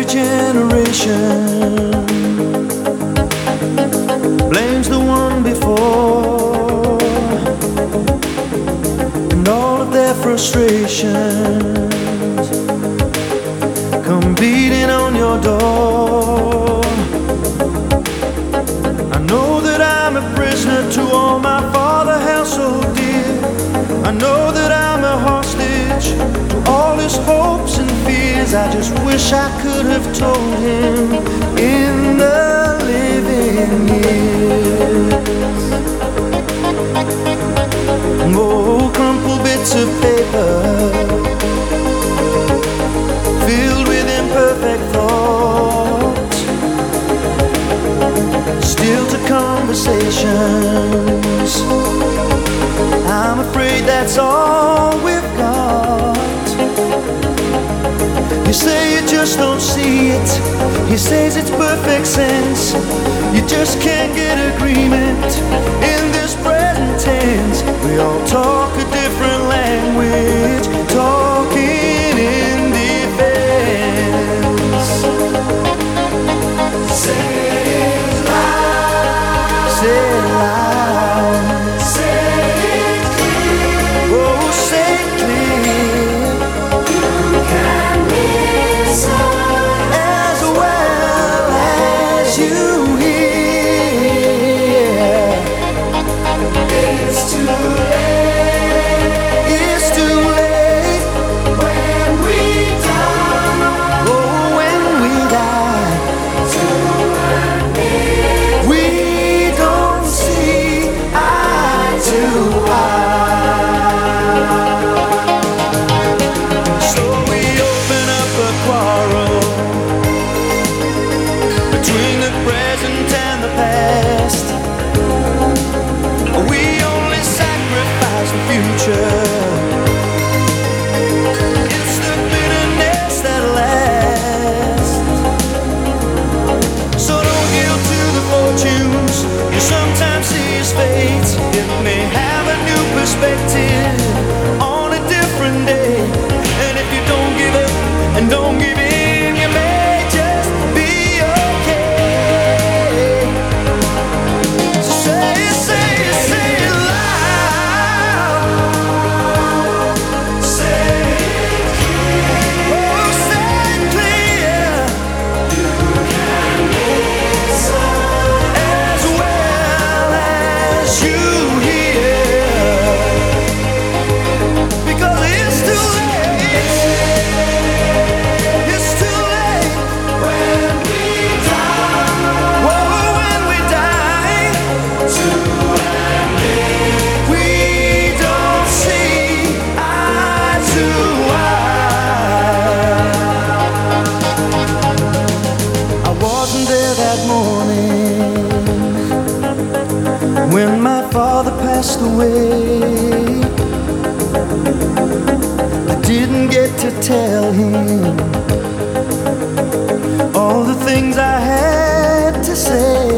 generation blames the one before, and all of their frustrations come beating on your door. I know that I'm a prisoner to all my father held so dear. I know that I'm a hostage to all his hopes and fears. I just wish I could have told him in the living years. Oh, crumpled bits of paper filled with imperfect thoughts, still to conversations. I'm afraid that's all we've got. You say you just don't see it. He says it's perfect sense. You just can't get agreement in this present tense. We all talk a different language, talking in defense. Say it loud. Say it loud. Say it clear. Oh, say it clear. You can listen as well as you hear. It's too late. It's too late when we die. Oh, when we die. We don't see eye to eye. So we open up a quarrel between the present and the past. We only sacrifice the future. It's the bitterness that lasts. So don't yield to the fortunes you sometimes see as fate. It may have a new perspective on a different day. And if you don't give up and don't give in, you may just be okay. So say it, say it, say it loud. Say it clear. Oh, say it clear. You can listen as well as you hear. Because it's too late. It's too late when we die. Whoa, when we die. We don't see eye to eye. I wasn't there that morning when my father passed away. I didn't get to tell him all the things I had to say.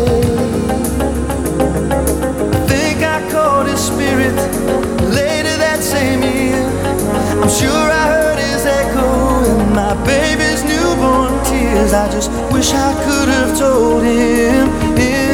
I think I caught his spirit later that same year. I'm sure I heard his echo in my baby's newborn tears. I just wish I could have told him